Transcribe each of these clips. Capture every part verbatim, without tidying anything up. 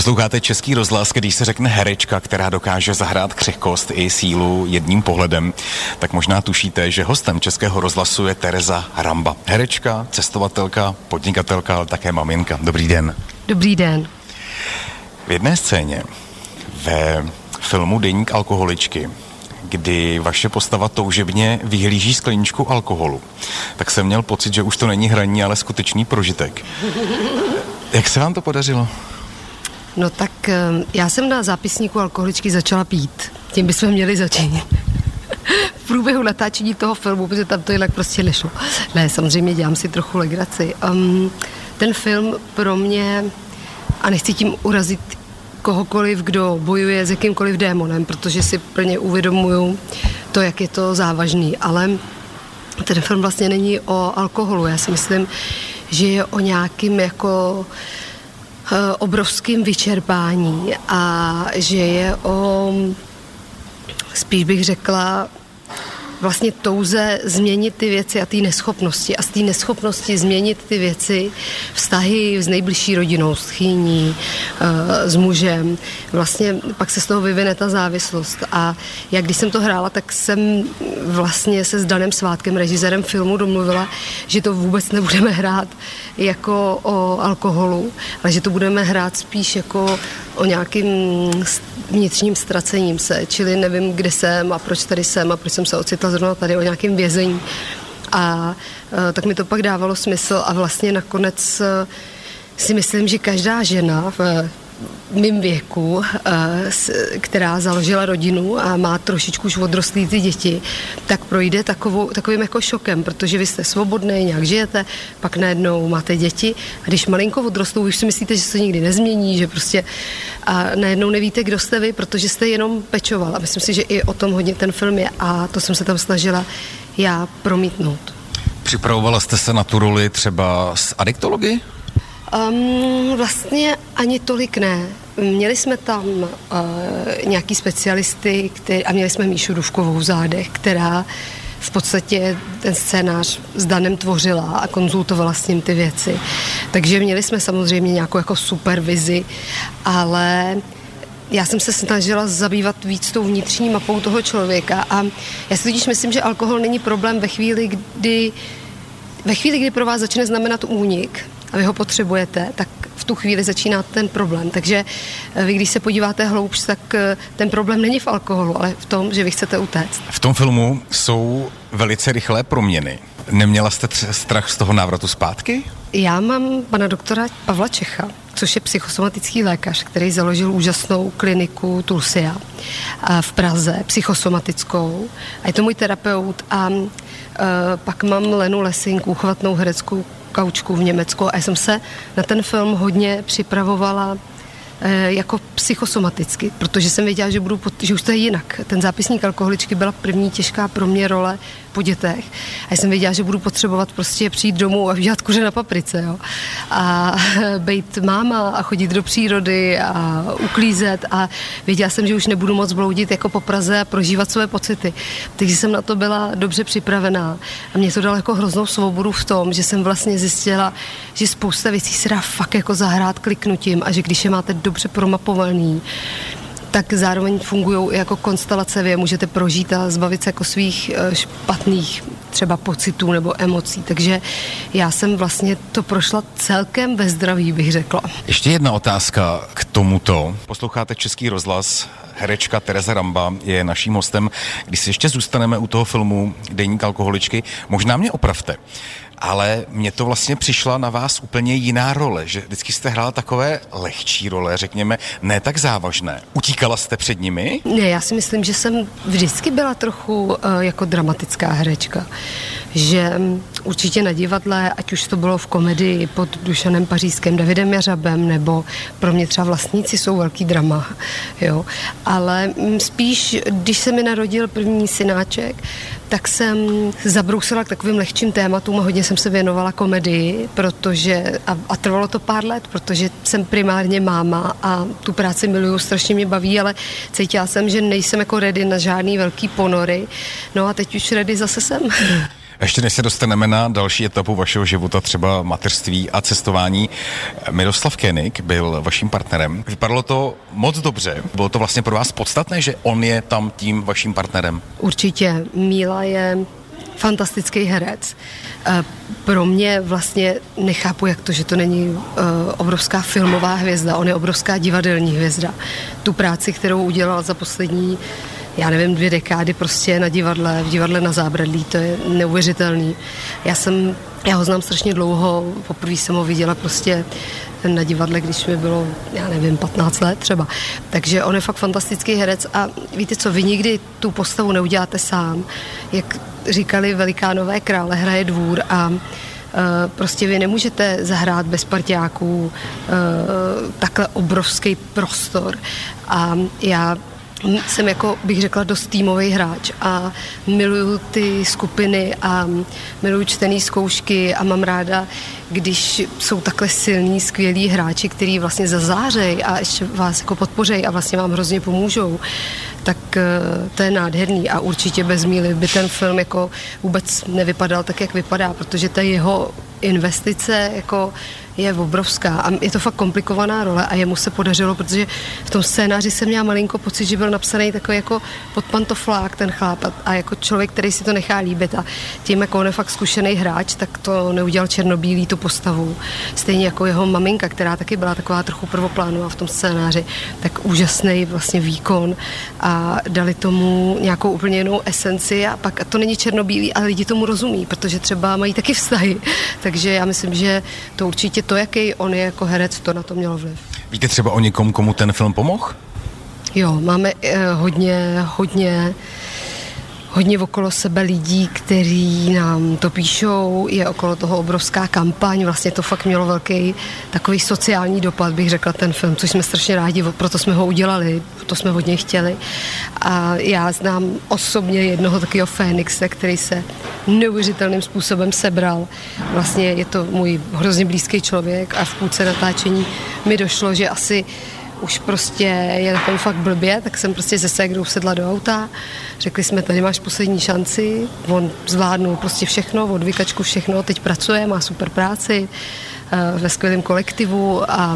Posloucháte Český rozhlas, když se řekne herečka, která dokáže zahrát křehkost i sílu jedním pohledem, tak možná tušíte, že hostem Českého rozhlasu je Tereza Ramba. Herečka, cestovatelka, podnikatelka, ale také maminka. Dobrý den. Dobrý den. V jedné scéně ve filmu Deník alkoholičky, kdy vaše postava toužebně vyhlíží skleničku alkoholu, tak jsem měl pocit, že už to není hraní, ale skutečný prožitek. Jak se vám to podařilo? No tak já jsem na zápisníku alkoholičky začala pít. Tím bychom měli začít. V průběhu natáčení toho filmu, protože tam to jinak prostě nešlo. Ne, samozřejmě dělám si trochu legraci. Um, ten film pro mě, a nechci tím urazit kohokoliv, kdo bojuje s jakýmkoliv démonem, protože si plně uvědomuju to, jak je to závažný, ale ten film vlastně není o alkoholu. Já si myslím, že je o nějakým jako obrovským vyčerpání a že je o, spíš bych řekla, vlastně touze změnit ty věci a ty neschopnosti. A z té neschopnosti změnit ty věci, vztahy s nejbližší rodinou, s chýní, s mužem. Vlastně pak se z toho vyvine ta závislost. A jak když jsem to hrála, tak jsem vlastně se s Danem Svátkem, režisérem filmu, domluvila, že to vůbec nebudeme hrát jako o alkoholu, ale že to budeme hrát spíš jako o nějakým vnitřním ztracením se, čili nevím, kde jsem a proč tady jsem a proč jsem se ocitla zrovna tady, o nějakém vězení. A e, tak mi to pak dávalo smysl a vlastně nakonec e, si myslím, že každá žena v mým věku, která založila rodinu a má trošičku už odrostlý ty děti, tak projde takovou, takovým jako šokem, protože vy jste svobodný, nějak žijete, pak najednou máte děti a když malinko odrostou, už si myslíte, že se to nikdy nezmění, že prostě a najednou nevíte, kdo jste vy, protože jste jenom pečoval. A myslím si, že i o tom hodně ten film je a to jsem se tam snažila já promítnout. Připravovala jste se na tu roli třeba z adiktology? Um, vlastně ani tolik ne. Měli jsme tam uh, nějaký specialisty který, a měli jsme Míšu Dufkovou v zádech, která v podstatě ten scénář s Danem tvořila a konzultovala s ním ty věci. Takže měli jsme samozřejmě nějakou jako supervizi, ale já jsem se snažila zabývat víc tou vnitřní mapou toho člověka a já si totiž myslím, že alkohol není problém ve chvíli, kdy ve chvíli, kdy pro vás začne znamenat únik a vy ho potřebujete, tak v tu chvíli začíná ten problém. Takže vy, když se podíváte hloubš, tak ten problém není v alkoholu, ale v tom, že vy chcete utéct. V tom filmu jsou velice rychlé proměny. Neměla jste tři- strach z toho návratu zpátky? Já mám pana doktora Pavla Čecha, což je psychosomatický lékař, který založil úžasnou kliniku Tulsia v Praze, psychosomatickou. A je to můj terapeut a uh, pak mám Lenu Lesinku, chvatnou hereckou kaučku v Německu a já jsem se na ten film hodně připravovala e, jako psychosomaticky, protože jsem věděla, že, budu, že už to je jinak. Ten zápisník alkoholičky byla první těžká pro mě role po dětech a já jsem věděla, že budu potřebovat prostě přijít domů a udělat kuře na paprice, jo. A být máma a chodit do přírody a uklízet a věděla jsem, že už nebudu moc bloudit jako po Praze a prožívat své pocity. Takže jsem na to byla dobře připravená a mě to dalo jako hroznou svobodu v tom, že jsem vlastně zjistila, že spousta věcí se dá fakt jako zahrát kliknutím a že když je máte dobře promapovaný, tak zároveň fungují i jako konstelace, vy můžete prožít a zbavit se jako svých špatných třeba pocitů nebo emocí. Takže já jsem vlastně to prošla celkem ve zdraví, bych řekla. Ještě jedna otázka k tomuto. Posloucháte Český rozhlas, herečka Tereza Ramba je naším hostem. Když si ještě zůstaneme u toho filmu Deník alkoholičky, možná mě opravte, ale mně to vlastně přišla na vás úplně jiná role, že vždycky jste hrála takové lehčí role, řekněme, ne tak závažné. Utíkala jste před nimi? Ne, já si myslím, že jsem vždycky byla trochu uh, jako dramatická herečka. Že um, určitě na divadle, ať už to bylo v komedii pod Dušanem Pařížským, Davidem Jařabem, nebo pro mě třeba Vlastníci jsou velký drama, jo. Ale um, spíš, když se mi narodil první synáček, tak jsem zabrousila k takovým lehčím tématům a hodně jsem se věnovala komedii, protože, a, a trvalo to pár let, protože jsem primárně máma a tu práci miluju, strašně mě baví, ale cítila jsem, že nejsem jako ready na žádný velký ponory. No a teď už ready zase jsem. Ještě než se dostaneme na další etapu vašeho života, třeba mateřství a cestování, Miroslav Koenig byl vaším partnerem. Vypadalo to moc dobře. Bylo to vlastně pro vás podstatné, že on je tam tím vaším partnerem? Určitě. Míla je fantastický herec. Pro mě vlastně nechápu, jak to, že to není obrovská filmová hvězda, on je obrovská divadelní hvězda. Tu práci, kterou udělal za poslední, já nevím, dvě dekády prostě na divadle, v divadle Na zábradlí, to je neuvěřitelný. Já jsem, já ho znám strašně dlouho, poprvé jsem ho viděla prostě na divadle, když mi bylo, já nevím, patnáct let třeba. Takže on je fakt fantastický herec a víte co, vy nikdy tu postavu neuděláte sám. Jak říkali velikánové, krále hraje dvůr a uh, prostě vy nemůžete zahrát bez parťáků uh, takhle obrovský prostor. A já jsem jako, bych řekla, dost týmový hráč a miluju ty skupiny a miluju čtený zkoušky a mám ráda, když jsou takhle silní, skvělí hráči, kteří vlastně zazářejí a ještě vás jako podpořejí a vlastně vám hrozně pomůžou, tak to je nádherný a určitě bez Míly by ten film jako vůbec nevypadal tak, jak vypadá, protože ta jeho investice jako je obrovská a je to fakt komplikovaná role a jemu se podařilo, protože v tom scénáři jsem měla malinko pocit, že byl napsaný takový jako pod pantoflák ten chlap a, a jako člověk, který si to nechá líbit a tím, jako on je fakt zkušený hráč, tak to neudělal černobílý tu postavu. Stejně jako jeho maminka, která taky byla taková trochu prvoplánová v tom scénáři, tak úžasný vlastně výkon a dali tomu nějakou úplně jinou esenci a pak a to není černobílý, ale lidi tomu rozumí, protože třeba mají taky vztahy, takže já myslím, že to určitě to, jaký on je jako herec, to na to mělo vliv. Víte třeba o někom, komu ten film pomohl? Jo, máme eh, hodně, hodně, hodně okolo sebe lidí, kteří nám to píšou, je okolo toho obrovská kampaň, vlastně to fakt mělo velký takový sociální dopad, bych řekla, ten film, což jsme strašně rádi, proto jsme ho udělali, to jsme od něj chtěli. A já znám osobně jednoho takového Fénixe, který se neuvěřitelným způsobem sebral. Vlastně je to můj hrozně blízký člověk a v půlce natáčení mi došlo, že asi už prostě je na tom fakt blbě, tak jsem prostě se ségrou sedla do auta. Řekli jsme, tady máš poslední šanci. On zvládnul prostě všechno, od vykačku všechno, teď pracuje, má super práci ve skvělém kolektivu a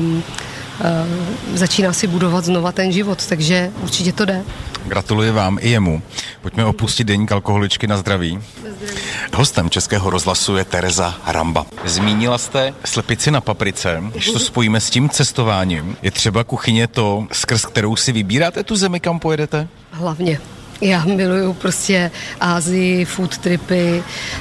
začíná si budovat znova ten život, takže určitě to jde. Gratuluji vám i jemu. Pojďme opustit deník alkoholičky na zdraví. Hostem Českého rozhlasu je Tereza Ramba. Zmínila jste slepici na paprice. Když to spojíme s tím cestováním, je třeba kuchyně to, skrz kterou si vybíráte tu zemi, kam pojedete? Hlavně. Já miluju prostě Asii, food tripy,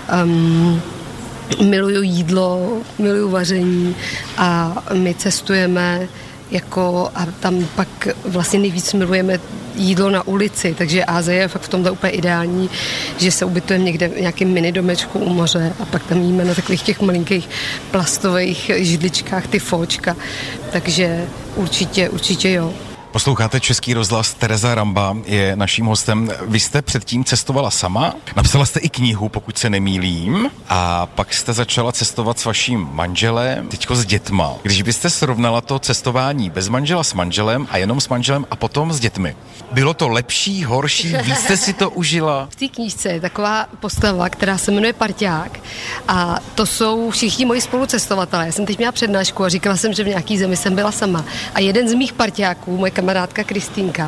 um, miluju jídlo, miluju vaření a my cestujeme jako a tam pak vlastně nejvíc milujeme jídlo na ulici, takže Asie je fakt v tomhle úplně ideální, že se ubytujeme někde v nějakém mini domečku u moře a pak tam jíme na takových těch malinkých plastových židličkách ty fóčka, takže určitě, určitě jo. Posloucháte Český rozhlas, Tereza Ramba je naším hostem. Vy jste předtím cestovala sama, napsala jste i knihu, pokud se nemýlím, a pak jste začala cestovat s vaším manželem, teďko s dětma. Když byste srovnala to cestování bez manžela s manželem a jenom s manželem a potom s dětmi, bylo to lepší, horší, víc jste si to užila? V té knížce je taková postava, která se jmenuje Parťák a to jsou všichni moji spolucestovatelé. Já jsem teď měla přednášku a říkala jsem, že v nějaký zemi jsem byla sama a jeden z mých parťáků, moje kamarádka Kristýnka,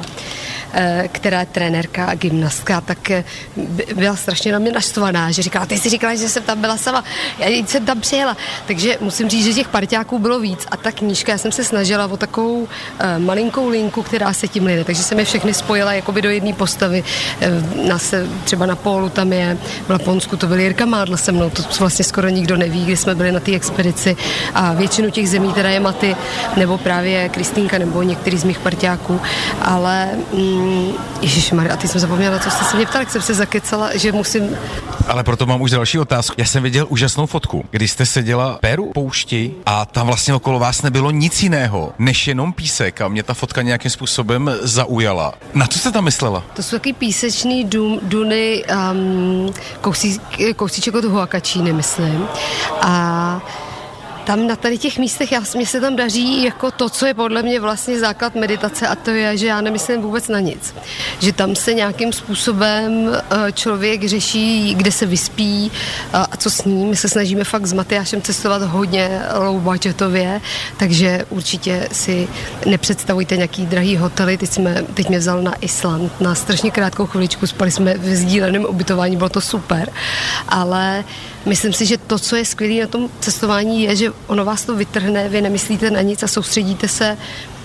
která je trenérka a gymnastka, tak byla strašně na mě naštvaná, že říkala, ty jsi říkala, že jsem tam byla sama, já jsem tam přijela. Takže musím říct, že těch parťáků bylo víc a ta knížka, já jsem se snažila o takovou uh, malinkou linku, která se tím lide, takže jsem je všechny spojila jakoby do jedné postavy. Uh, nás třeba na Pólu tam je, v Laponsku to byl Jirka Mádl se mnou, to vlastně skoro nikdo neví, kdy jsme byli na té expedici a většinu těch zemí teda je Maty, nebo právě Kristýnka, nebo některý z mých parťáků, ale mm, Ježišmarja, a teď jsem zapomněla, co jste se mě ptali, jak jsem se zakecala, že musím... Ale proto mám už další otázku. Já jsem viděl úžasnou fotku, kdy jste seděla v Peru, poušti a tam vlastně okolo vás nebylo nic jiného, než jenom písek a mě ta fotka nějakým způsobem zaujala. Na co jste tam myslela? To jsou taky písečný dům, duny, um, kousí, kousíček od Huacachíny, myslím. A tam na tady těch místech, já, mě se tam daří jako to, co je podle mě vlastně základ meditace, a to je, že já nemyslím vůbec na nic. Že tam se nějakým způsobem člověk řeší, kde se vyspí a co s ním. My se snažíme fakt s Matyášem cestovat hodně low budgetově, takže určitě si nepředstavujte nějaký drahý hotely. Teď, jsme, teď mě vzal na Island na strašně krátkou chviličku, spali jsme ve sdíleném ubytování, bylo to super, ale myslím si, že to, co je skvělé na tom cestování, je, že ono vás to vytrhne, vy nemyslíte na nic a soustředíte se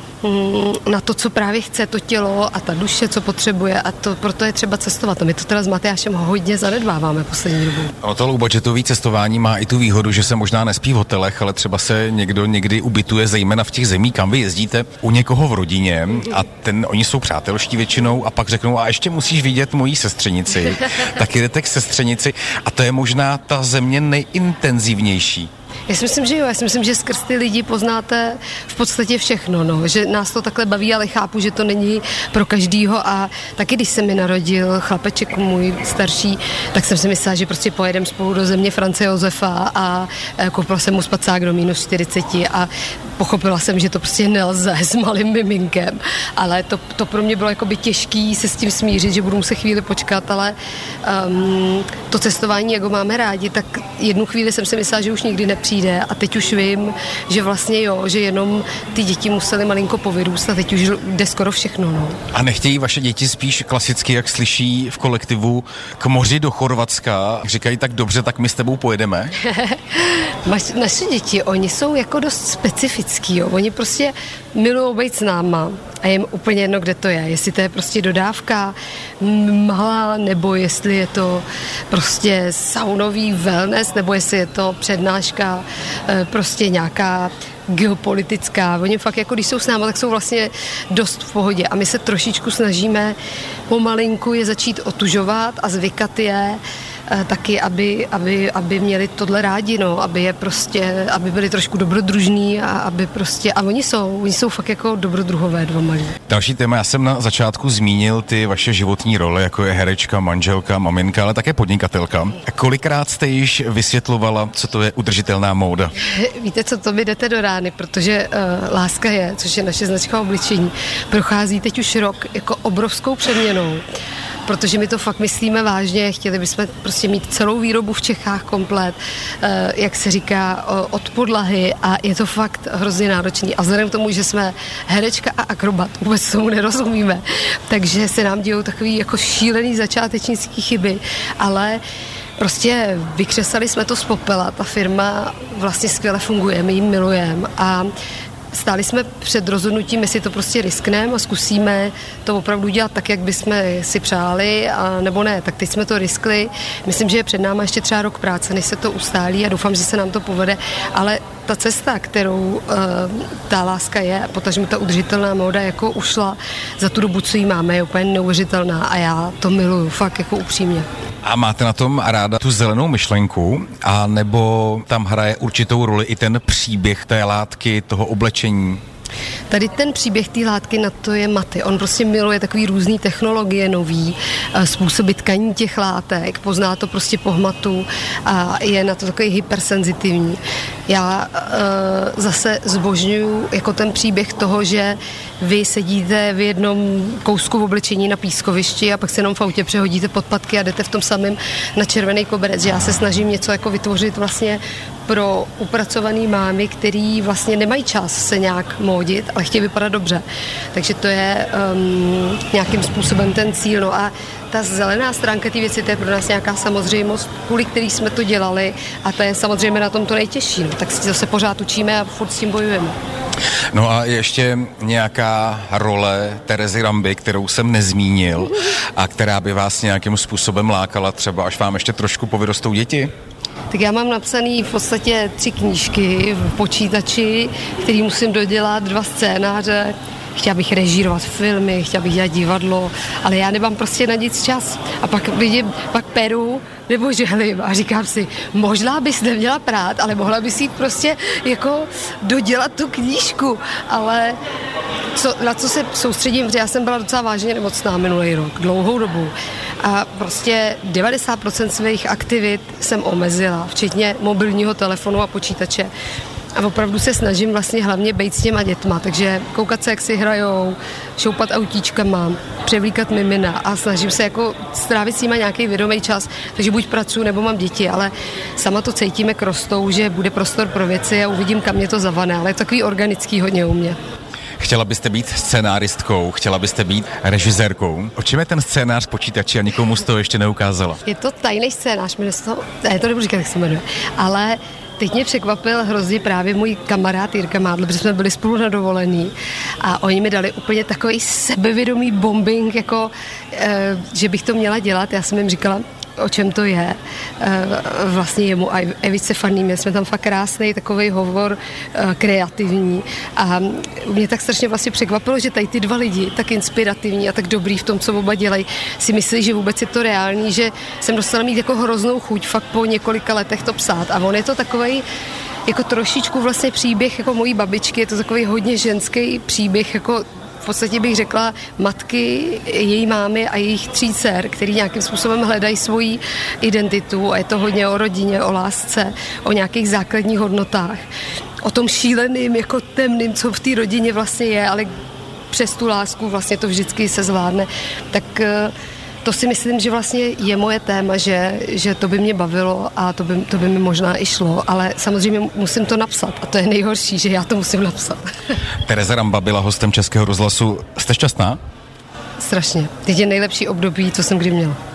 na to, co právě chce to tělo a ta duše, co potřebuje, a to proto je třeba cestovat. A my to teda s Matyášem hodně zanedbáváme poslední dobu. O to low-budgetové cestování má i tu výhodu, že se možná nespí v hotelech, ale třeba se někdo někdy ubytuje, zejména v těch zemích, kam vy jezdíte, u někoho v rodině a ten, oni jsou přátelští většinou a pak řeknou, a ještě musíš vidět mojí sestřenici. Tak jdete k sestřenici a to je možná ta země nejintenzivnější. Já si myslím, že jo, já si myslím, že skrz ty lidi poznáte v podstatě všechno, no, že nás to takhle baví, ale chápu, že to není pro každýho a taky, když se mi narodil chlapeček můj starší, tak jsem si myslela, že prostě pojedeme spolu do země France Josefa a koupila jsem mu spacák do minus čtyřicet a pochopila jsem, že to prostě nelze s malým miminkem, ale to, to pro mě bylo jakoby těžký se s tím smířit, že budu muset chvíli počkat, ale um, to cestování, jak ho máme rádi, tak jednu chvíli jsem si myslela, že už nikdy nepřijde a teď už vím, že vlastně jo, že jenom ty děti musely malinko povyrůst a teď už jde skoro všechno. No. A nechtějí vaše děti spíš klasicky, jak slyší v kolektivu, k moři do Chorvatska? Říkají tak dobře, tak my s tebou pojedeme? Naše děti, oni jsou jako dost specifický, jo. Oni prostě milují být s náma a je jim úplně jedno, kde to je. Jestli to je prostě dodávka malá, nebo jestli je to prostě saunový wellness, nebo jestli je to přednáška prostě nějaká geopolitická. Oni fakt, jako když jsou s náma, tak jsou vlastně dost v pohodě. A my se trošičku snažíme pomalinku je začít otužovat a zvykat je taky, aby, aby, aby měli tohle rádi, no, aby je prostě, aby byli trošku dobrodružní a aby prostě, a oni jsou, oni jsou fakt jako dobrodruhové dva malí. Další téma, já jsem na začátku zmínil ty vaše životní role, jako je herečka, manželka, maminka, ale také podnikatelka. Kolikrát jste již vysvětlovala, co to je udržitelná móda? Víte co, to mi jdete do rány, protože uh, Láska je, což je naše značka obličení, prochází teď už rok jako obrovskou přeměnou. Protože my to fakt myslíme vážně, chtěli bychom prostě mít celou výrobu v Čechách komplet, jak se říká, od podlahy a je to fakt hrozně náročný. A vzhledem k tomu, že jsme herečka a akrobat, vůbec tomu nerozumíme, takže se nám dějou takový jako šílený začátečnický chyby, ale prostě vykřesali jsme to z popela, ta firma vlastně skvěle funguje, my ji milujeme a stáli jsme před rozhodnutím, jestli to prostě riskneme a zkusíme to opravdu dělat tak, jak bychom si přáli, a nebo ne. Tak teď jsme to riskli. Myslím, že je před náma ještě třeba rok práce, než se to ustálí a doufám, že se nám to povede. Ale ta cesta, kterou uh, ta Láska je, potažmo ta udržitelná móda jako ušla za tu dobu, co jí máme, je úplně neuvěřitelná a já to miluju, fakt jako upřímně. A máte na tom ráda tu zelenou myšlenku, a nebo tam hraje určitou roli i ten příběh té látky, toho oblečení? Tady ten příběh té látky, na to je Maty. On prostě miluje takový různý technologie nový, způsoby tkaní těch látek, pozná to prostě po hmatu a je na to takový hypersenzitivní. Já uh, zase zbožňuju jako ten příběh toho, že vy sedíte v jednom kousku v oblečení na pískovišti a pak se jenom v autě přehodíte podpatky a jdete v tom samém na červený koberec. Že já se snažím něco jako vytvořit vlastně pro upracovaný mámy, který vlastně nemají čas se nějak módit, ale chtějí vypadat dobře. Takže to je um, nějakým způsobem ten cíl. No a ta zelená stránka té věci, to je pro nás nějaká samozřejmost, kvůli který jsme to dělali a to je samozřejmě na tom to nejtěžší. No. Tak si zase pořád učíme a furt s tím bojujeme. No a ještě nějaká role Terezy Ramby, kterou jsem nezmínil a která by vás nějakým způsobem lákala, třeba až vám ještě trošku povyrostou děti? Tak já mám napsaný v podstatě tři knížky v počítači, který musím dodělat, dva scénáře. Chtěla bych režírovat filmy, chtěla bych dělat divadlo, ale já nemám prostě na nic čas. A pak vidím, pak peru nebo žehlím a říkám si, možná bys neměla prát, ale mohla bys jít prostě jako dodělat tu knížku, ale co, na co se soustředím, protože já jsem byla docela vážně nemocná minulý rok, dlouhou dobu. A prostě devadesát procent svých aktivit jsem omezila, včetně mobilního telefonu a počítače. a opravdu se snažím vlastně hlavně být s těma dětma, takže koukat se, jak si hrajou, šoupat autíčkama, převlíkat mimina a snažím se jako strávit s nima nějaký vědomý čas, takže buď pracuji, nebo mám děti, ale sama to cítím, jak rostou, že bude prostor pro věci a uvidím, kam mě to zavane, ale je to takový organický hodně u mě. Chtěla byste být scénáristkou, chtěla byste být režisérkou. O čem je ten scénář počítači a nikomu z toho ještě neukázala? Je to tajný scénář, jmenuje se to, ne, to nebudu říkat, jak se jmenuje, ale teď mě překvapil hrozně právě můj kamarád Jirka Mádl, protože jsme byli spolu na dovolený a oni mi dali úplně takový sebevědomý bombing, jako, e, že bych to měla dělat. Já jsem jim říkala, o čem to je. E, vlastně jemu a Evice Fanný, měli jsme tam fakt krásný takový hovor, e, kreativní a mě tak strašně vlastně překvapilo, že tady ty dva lidi, tak inspirativní a tak dobrý v tom, co oba dělají, si myslí, že vůbec je to reálný, že jsem dostala mít jako hroznou chuť fakt po několika letech to psát a on je to takovej jako trošičku vlastně příběh jako mojí babičky, je to takový hodně ženský příběh, jako v podstatě bych řekla matky, její mámy a jejich tří dcer, který nějakým způsobem hledají svoji identitu a je to hodně o rodině, o lásce, o nějakých základních hodnotách, o tom šíleným, jako temným, co v té rodině vlastně je, ale přes tu lásku vlastně to vždycky se zvládne. Tak to si myslím, že vlastně je moje téma, že, že to by mě bavilo a to by, to by mi možná i šlo, ale samozřejmě musím to napsat a to je nejhorší, že já to musím napsat. Tereza Ramba byla hostem Českého rozhlasu. Jste šťastná? Strašně. Teď je nejlepší období, co jsem kdy měla.